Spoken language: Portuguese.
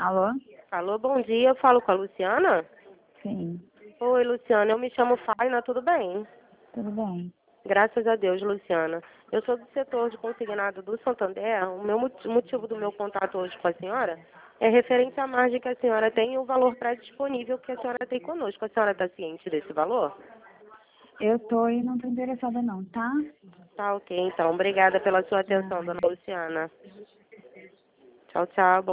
Alô? Alô, bom dia. Eu falo com a Luciana? Sim, Oi, Luciana. Eu me chamo Faina, tudo bem? tudo bem. Graças a Deus, Luciana. Eu sou do setor de consignado do Santander. O meu motivo do meu contato hoje com a senhora é referente à margem que a senhora tem e o valor pré-disponível que a senhora tem conosco. A senhora está ciente desse valor? Eu tô e não tô interessada não, tá? Tá ok, então. Obrigada pela sua atenção, dona Tchau. Luciana. Tchau, tchau.